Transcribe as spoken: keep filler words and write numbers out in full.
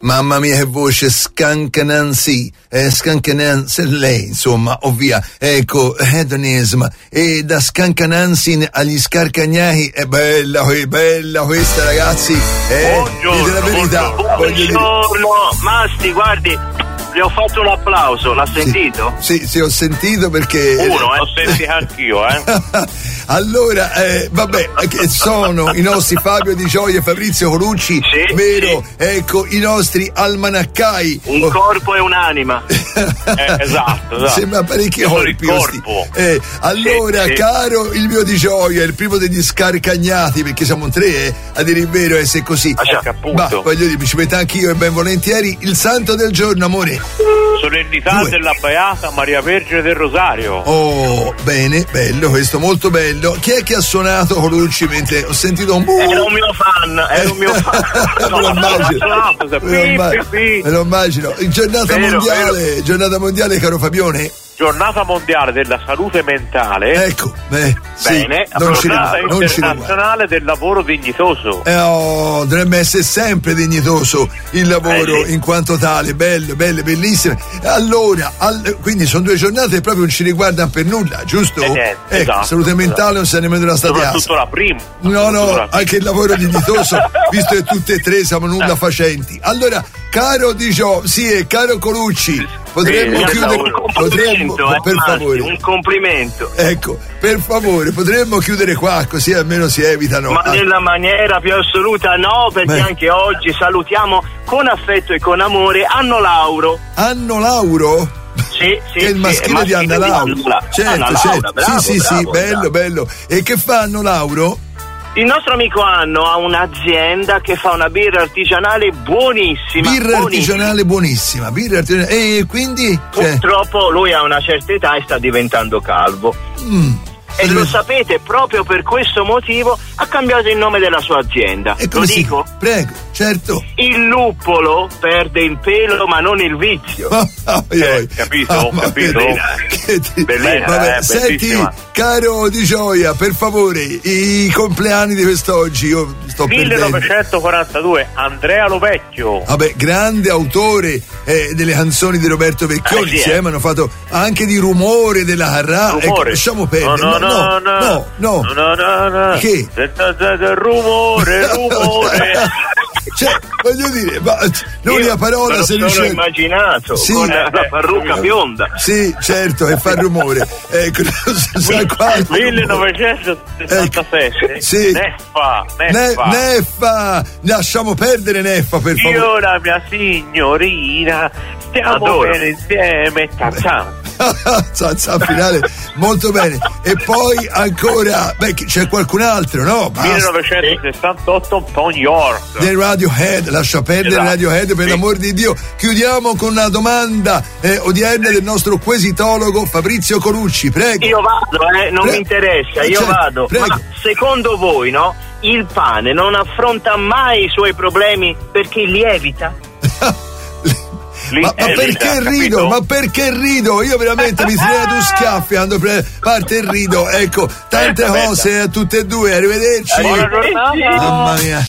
mamma mia che voce scancanansi, eh, scancanansi lei, insomma, ovvia, ecco, hedonism, e da scancanansi agli scarcagnati, è bella, è bella questa, ragazzi, eh, buongiorno, dite la verità, buongiorno, Masti, guardi, le ho fatto un applauso, l'ha sentito? Sì, sì, sì, ho sentito perché... Uno, eh, l'ho sentito anch'io, eh. Allora, eh, vabbè, sono i nostri Fabio Di Gioia e Fabrizio Colucci, sì, vero? Sì. Ecco, i nostri almanaccai. Un oh. corpo e un'anima. eh, esatto, esatto. Sembra parecchi corpi. Corpo. Eh, allora, sì, caro sì. il mio Di Gioia, il primo degli scarcagnati, perché siamo tre, eh, a dire il vero, e se così. Ah, ma voglio dire, mi ci metto anch'io e ben volentieri. Il santo del giorno, amore. Solennità Due. della Beata Maria Vergine del Rosario. Oh, bene, bello, questo molto bello. Chi è che ha suonato Colucci mentre ho sentito un buco? Era un mio fan, era un mio fan. Me lo immagino. Me lo immagino. Giornata vero, mondiale, vero. giornata mondiale, caro Fabione. Giornata mondiale della salute mentale. Ecco, beh, bene, sì, non giornata ci non internazionale del lavoro dignitoso. Eh, oh, dovrebbe essere sempre dignitoso il lavoro eh, sì. in quanto tale, bello, belle, bellissime. Allora, all, quindi sono due giornate che proprio non ci riguardano per nulla, giusto? Eh, niente, ecco, esatto, salute mentale esatto. non sa nemmeno della statiasa. Soprattutto la prima. No, no, anche il lavoro dignitoso, visto che tutte e tre siamo nulla facenti. Allora, caro Di Gio, sì, e caro Colucci, potremmo sì, chiudere, potremmo, eh, per Marti, favore, un complimento. Ecco, per favore, potremmo chiudere qua, così almeno si evitano. Ma nella maniera più assoluta no, perché Beh. anche oggi salutiamo con affetto e con amore Anno Lauro. Anno Lauro? Sì, sì, che è il maschile sì, di Anna Lauro. Certo, Anna certo. Laura, bravo, sì, sì, bravo, sì, bravo. bello, bello. E che fa Anno Lauro? Il nostro amico Anno ha un'azienda che fa una birra artigianale buonissima. Birra buonissima. artigianale buonissima, birra artigianale. E quindi? Purtroppo cioè... lui ha una certa età e sta diventando calvo. Mm. E lo sapete, proprio per questo motivo ha cambiato il nome della sua azienda. E lo dico? Prego, certo. Il luppolo perde il pelo ma non il vizio. Oh, oh, eh, capito? Oh, capito? Ti... Bellina, Vabbè, eh, senti, caro Di Gioia, per favore, i compleanni di quest'oggi, io sto millenovecentoquarantadue, Andrea Lovecchio. Vabbè, grande autore eh, delle canzoni di Roberto Vecchioni, eh, sì, insieme eh. hanno fatto anche di Rumore della Carrà. Rumore. Ecco, lasciamo perdere. No, no, no, no, no, no, no, no, no, no. Che? Rumore, rumore. Cioè, voglio dire, ma l'unica parola se non riesce. L'ho immaginato sì, con la parrucca eh, bionda. Sì, certo, e fa rumore. Ecco, sa quale millenovecentosessantasette. Ecco, sì. Neffa, Neffa. Ne, Neffa, lasciamo perdere Neffa, per favore. Io la mia signorina stiamo Adoro. bene insieme. Ciao. Zanza finale molto bene. E poi ancora, beh, c'è qualcun altro, no? Basta. millenovecentosessantotto Tony York del Radiohead, lascia perdere esatto. Radiohead, per sì. l'amor di Dio. Chiudiamo con una domanda eh, odierna del nostro quesitologo Fabrizio Colucci, prego. Io vado, eh, non prego. mi interessa, io certo. vado. Prego. Ma secondo voi, no? Il pane non affronta mai i suoi problemi perché li evita? Ma, ma perché rido? Ma perché rido? Io veramente mi sarei dato schiaffi quando pre- parte il rido. Ecco, tante cose a tutte e due. Arrivederci. Buona giornata. Mamma mia.